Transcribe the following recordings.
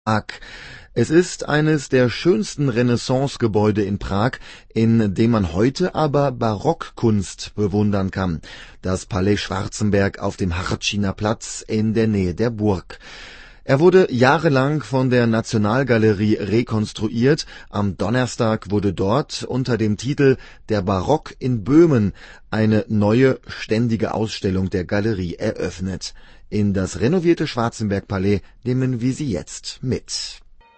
Prag. Es ist eines der schönsten Renaissance-Gebäude in Prag, in dem man heute aber Barockkunst bewundern kann. Das Palais Schwarzenberg auf dem Hartschiner Platz in der Nähe der Burg. Er wurde jahrelang von der Nationalgalerie rekonstruiert. Am Donnerstag wurde dort unter dem Titel »Der Barock in Böhmen« eine neue ständige Ausstellung der Galerie eröffnet. In das renovierte Schwarzenberg-Palais nehmen wir Sie jetzt mit.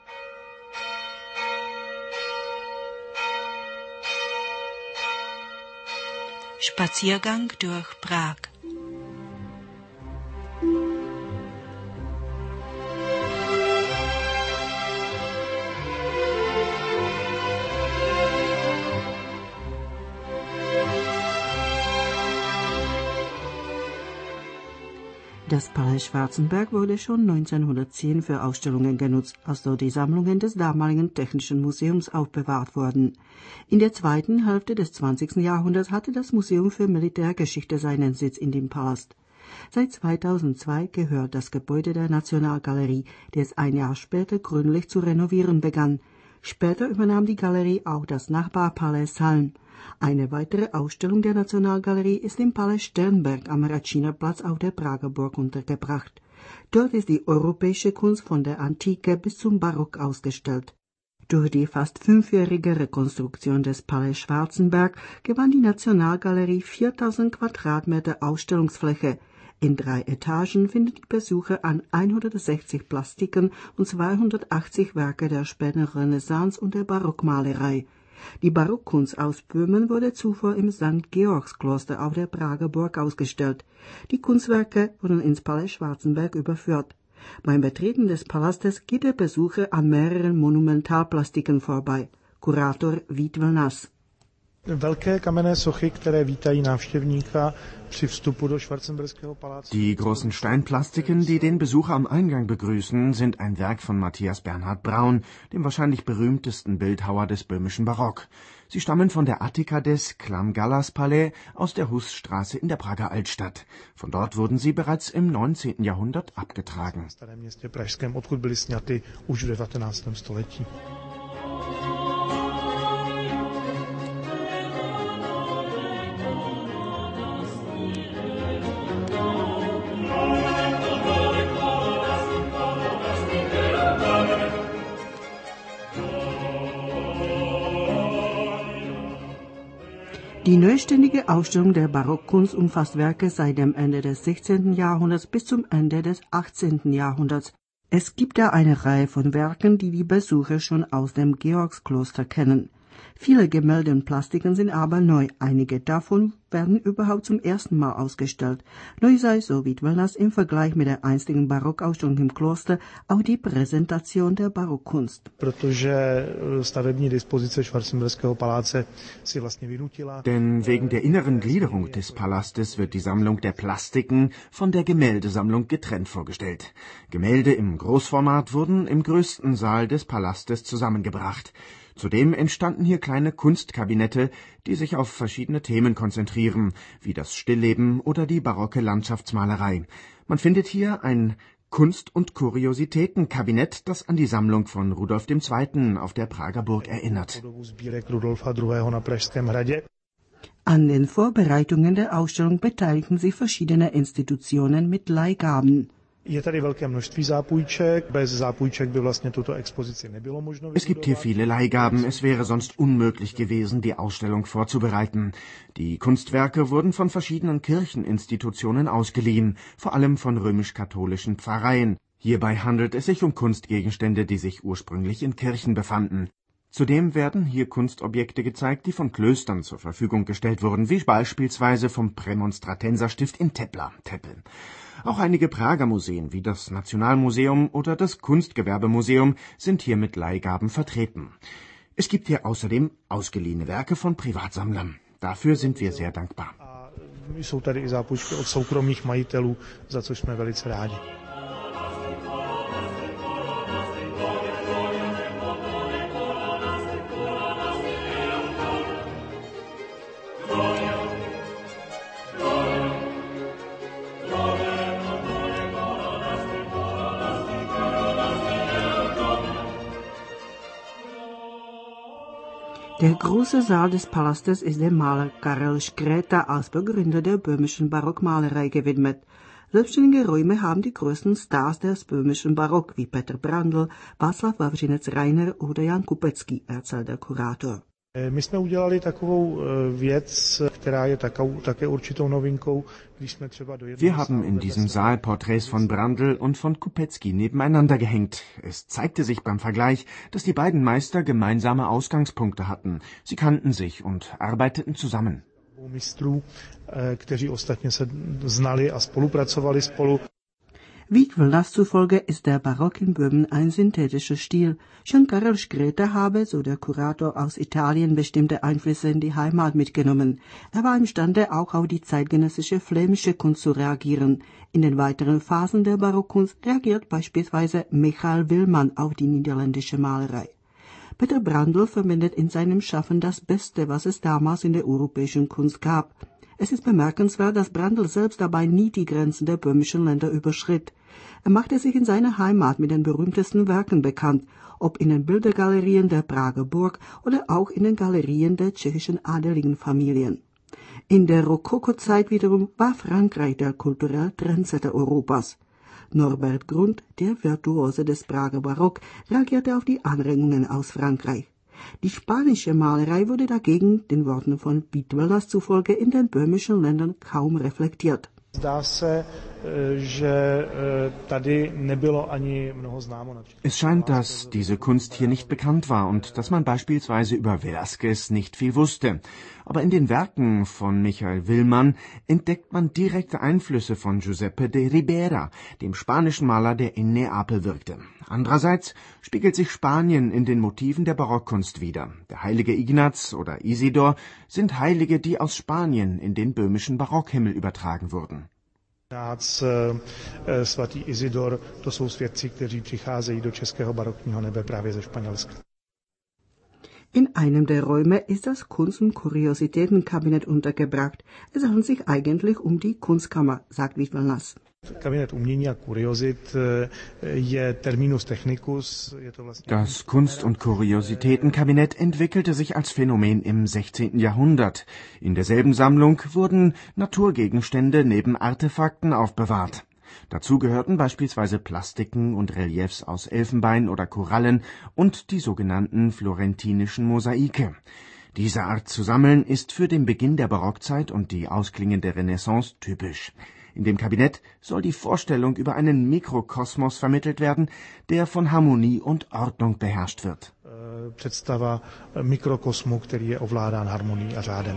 Spaziergang durch Prag. Das Palais Schwarzenberg wurde schon 1910 für Ausstellungen genutzt, als dort die Sammlungen des damaligen Technischen Museums aufbewahrt wurden. In der zweiten Hälfte des 20. Jahrhunderts hatte das Museum für Militärgeschichte seinen Sitz in dem Palast. Seit 2002 gehört das Gebäude der Nationalgalerie, die es ein Jahr später gründlich zu renovieren begann. Später übernahm die Galerie auch das Nachbarpalais Salm. Eine weitere Ausstellung der Nationalgalerie ist im Palais Sternberg am Ratschiner Platz auf der Prager Burg untergebracht. Dort ist die europäische Kunst von der Antike bis zum Barock ausgestellt. Durch die fast 5-jährige Rekonstruktion des Palais Schwarzenberg gewann die Nationalgalerie 4000 Quadratmeter Ausstellungsfläche. In 3 Etagen finden die Besucher an 160 Plastiken und 280 Werke der späten Renaissance und der Barockmalerei. Die Barockkunst aus Böhmen wurde zuvor im St. Georgskloster auf der Prager Burg ausgestellt. Die Kunstwerke wurden ins Palais Schwarzenberg überführt. Beim Betreten des Palastes geht der Besucher an mehreren Monumentalplastiken vorbei. Kurator Vít Vlnas. Velké kamenné sochy, které vítají návštěvníka při vstupu do Schwarzenbergského paláce. Die großen Steinplastiken, die den Besucher am Eingang begrüßen, sind ein Werk von Matthias Bernhard Braun, dem wahrscheinlich berühmtesten Bildhauer des böhmischen Barock. Sie stammen von der Attika des Klamgalas-Palais aus der Husstraße in der Prager Altstadt. Von dort wurden sie bereits im 19. Jahrhundert abgetragen. V starém městě pražském, odkud byly sňaty už v 19. století. Die neuständige Ausstellung der Barockkunst umfasst Werke seit dem Ende des 16. Jahrhunderts bis zum Ende des 18. Jahrhunderts. Es gibt da eine Reihe von Werken, die die Besucher schon aus dem Georgskloster kennen. Viele Gemälde und Plastiken sind aber neu. Einige davon werden überhaupt zum ersten Mal ausgestellt. Neu sei, so Vít Vlnas, im Vergleich mit der einstigen Barockausstellung im Kloster auch die Präsentation der Barockkunst. Protože stavební dispozice Schwarzenbergského paláce si vlastně vynutila. Denn wegen der inneren Gliederung des Palastes wird die Sammlung der Plastiken von der Gemäldesammlung getrennt vorgestellt. Gemälde im Großformat wurden im größten Saal des Palastes zusammengebracht. Zudem entstanden hier kleine Kunstkabinette, die sich auf verschiedene Themen konzentrieren, wie das Stillleben oder die barocke Landschaftsmalerei. Man findet hier ein Kunst- und Kuriositätenkabinett, das an die Sammlung von Rudolf II. Auf der Prager Burg erinnert. An den Vorbereitungen der Ausstellung beteiligten sich verschiedene Institutionen mit Leihgaben. Es gibt hier viele Leihgaben, es wäre sonst unmöglich gewesen, die Ausstellung vorzubereiten. Die Kunstwerke wurden von verschiedenen Kircheninstitutionen ausgeliehen, vor allem von römisch-katholischen Pfarreien. Hierbei handelt es sich um Kunstgegenstände, die sich ursprünglich in Kirchen befanden. Zudem werden hier Kunstobjekte gezeigt, die von Klöstern zur Verfügung gestellt wurden, wie beispielsweise vom Prämonstratenserstift in Teplin. Auch einige Prager Museen, wie das Nationalmuseum oder das Kunstgewerbemuseum, sind hier mit Leihgaben vertreten. Es gibt hier außerdem ausgeliehene Werke von Privatsammlern. Dafür sind wir sehr dankbar. Jsou tady i zápůjčky od soukromých majitelů, za což jsme velice rádi. Der große Saal des Palastes ist dem Maler Karel Škréta als Begründer der böhmischen Barockmalerei gewidmet. Selbstständige Räume haben die größten Stars des böhmischen Barock wie Petr Brandl, Václav Vavřinec-Reiner oder Jan Kupecký, erzählt der Kurator. My jsme udělali takovou věc, která je také určitou novinkou, když jsme třeba do Wir haben in diesem Saal Porträts von Brandl und von Kupecký nebeneinander gehängt. Es zeigte sich beim Vergleich, dass die beiden Meister gemeinsame Ausgangspunkte hatten. Sie kannten sich und arbeiteten zusammen. Mistrů, kteří ostatně se znali a spolupracovali spolu. Wiedwillners zufolge ist der Barock in Böhmen ein synthetischer Stil. Schon Karel Škréta habe, so der Kurator, aus Italien bestimmte Einflüsse in die Heimat mitgenommen. Er war imstande, auch auf die zeitgenössische flämische Kunst zu reagieren. In den weiteren Phasen der Barockkunst reagiert beispielsweise Michael Willmann auf die niederländische Malerei. Petr Brandl verwendet in seinem Schaffen das Beste, was es damals in der europäischen Kunst gab. Es ist bemerkenswert, dass Brandl selbst dabei nie die Grenzen der böhmischen Länder überschritt. Er machte sich in seiner Heimat mit den berühmtesten Werken bekannt, ob in den Bildergalerien der Prager Burg oder auch in den Galerien der tschechischen adeligen Familien. In der Rokoko-Zeit wiederum war Frankreich der kulturelle Trendsetter Europas. Norbert Grund, der Virtuose des Prager Barock, reagierte auf die Anregungen aus Frankreich. Die spanische Malerei wurde dagegen, den Worten von Wiedwillners zufolge, in den böhmischen Ländern kaum reflektiert. Zdá se, že tady nebylo ani mnoho známo. Es scheint, dass diese Kunst hier nicht bekannt war und dass man beispielsweise über Velázquez nicht viel wusste. Aber in den Werken von Michael Willmann entdeckt man direkte Einflüsse von Giuseppe de Ribera, dem spanischen Maler, der in Neapel wirkte. Andererseits spiegelt sich Spanien in den Motiven der Barockkunst wider. Der heilige Ignaz oder Isidor sind Heilige, die aus Spanien in den böhmischen Barockhimmel übertragen wurden. Svatý Isidor, to jsou svědci, kteří přicházejí do českého barokního nebe právě ze Španělska. In einem der Räume ist das Kunst- und Kuriositätenkabinett untergebracht. Es handelt sich eigentlich um die Kunstkammer, sagt Wiedwillners. Kabinet umění a kuriozit je terminus technicus. Das Kunst- und Kuriositätenkabinett entwickelte sich als Phänomen im 16. Jahrhundert. In derselben Sammlung wurden Naturgegenstände neben Artefakten aufbewahrt. Dazu gehörten beispielsweise Plastiken und Reliefs aus Elfenbein oder Korallen und die sogenannten florentinischen Mosaike. Diese Art zu sammeln ist für den Beginn der Barockzeit und die ausklingende Renaissance typisch. In dem Kabinett soll die Vorstellung über einen Mikrokosmos vermittelt werden, der von Harmonie und Ordnung beherrscht wird. Představa mikrokosmu, který je ovládán harmonií a řádem.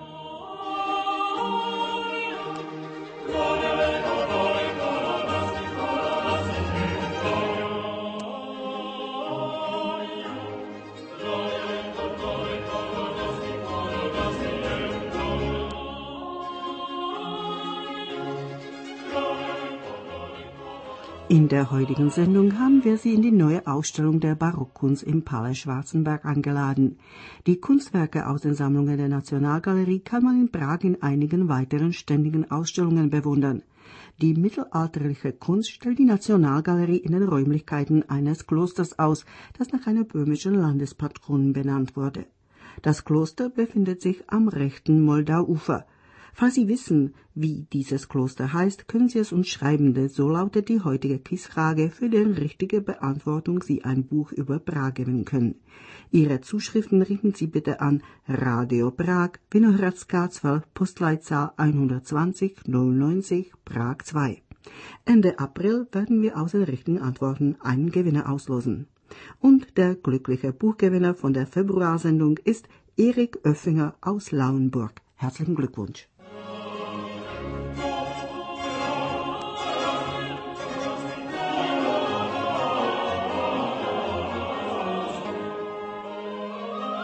In der heutigen Sendung haben wir Sie in die neue Ausstellung der Barockkunst im Palais Schwarzenberg eingeladen. Die Kunstwerke aus den Sammlungen der Nationalgalerie kann man in Prag in einigen weiteren ständigen Ausstellungen bewundern. Die mittelalterliche Kunst stellt die Nationalgalerie in den Räumlichkeiten eines Klosters aus, das nach einer böhmischen Landespatronin benannt wurde. Das Kloster befindet sich am rechten Moldauufer. Falls Sie wissen, wie dieses Kloster heißt, können Sie es uns schreiben, denn so lautet die heutige Quizfrage, für deren richtige Beantwortung Sie ein Buch über Prag gewinnen können. Ihre Zuschriften richten Sie bitte an Radio Prag, Vinohradská 12, Postleitzahl 120 090, Prag 2. Ende April werden wir aus den richtigen Antworten einen Gewinner auslosen. Und der glückliche Buchgewinner von der Februarsendung ist Erik Oeffinger aus Lauenburg. Herzlichen Glückwunsch!